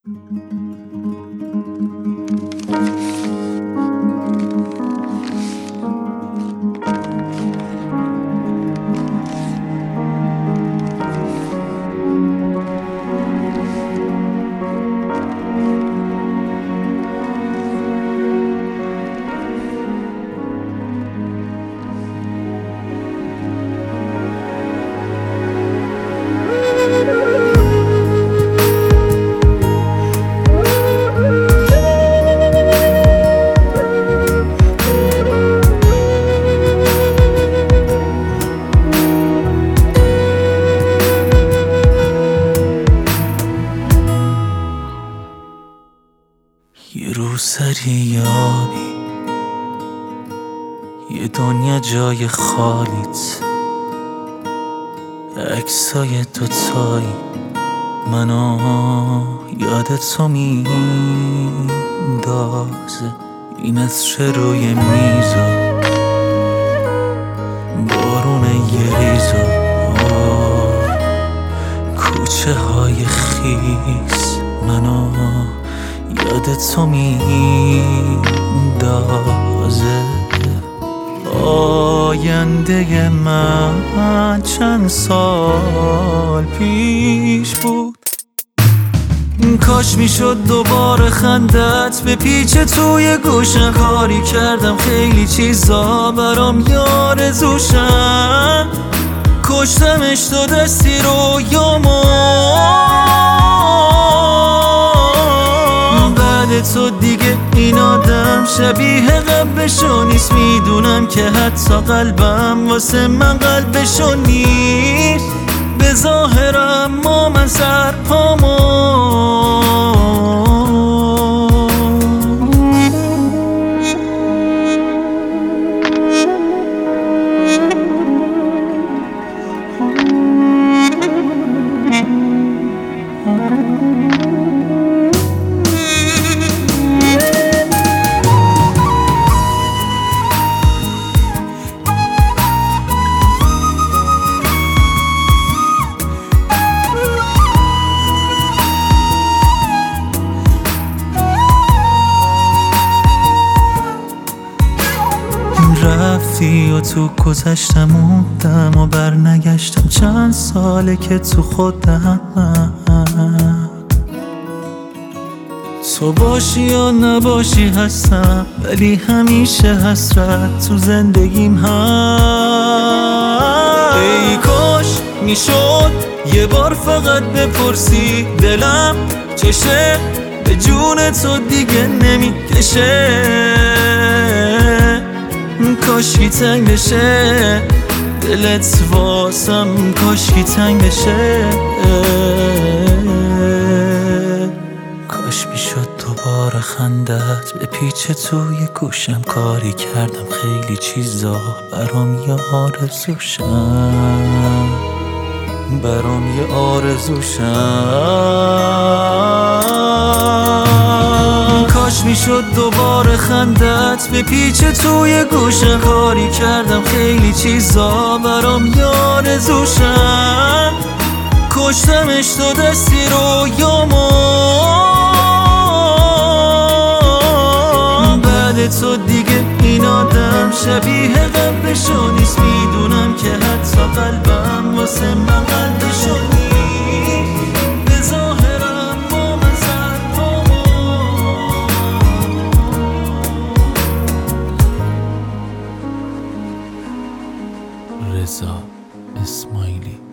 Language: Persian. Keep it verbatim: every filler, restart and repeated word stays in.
یه روسری یابی یه دنیا جای خالیت، عکسای دوتایی منو یادت تو میندازه. این عطر روی میزا بارون یه ریزا، کوچه های خیس منو یادت تو میندازه. آینده من چند سال پیش بود، کاش میشد دوباره خندت به پیچ توی گوشم. کاری کردم خیلی چیزا برام یارزوشم، کشتمش تو دستی رو یامو. بعد تو دیگه این آدم شبیه قبلشو نیست، میدونم که حتی قلبم واسه من قلبشو نیست. به ظاهرم ما من سر پامو رفتی و تو گذشتم موندم و بر نگشتم. چند ساله که تو خودم، تو باشی یا نباشی هستم، ولی همیشه حسرت تو زندگیم هست. ای کاش میشد یه بار فقط بپرسی دلم چشه، به جون تو دیگه نمیکشه. کاشکی تنگ بشه دلت واسم، کاشکی تنگ بشه. کاش میشد دوباره خندت به پیچ توی گوشم. کاری کردم خیلی چیزا برام یه آرزوشم، برام یه آرزوشم. کاش میشد دوباره خندت به پیچ توی گوشم. کاری کردم خیلی چیزا برام یه آرزوشم، کشتمش تو دستی رو یامو. بعد تو دیگه این آدم شبیه قبلشو نیست، میدونم که حتی قلبم واسه من قلبشو نیست. به ظاهرم با من سر پامو رضا اسماعیلی.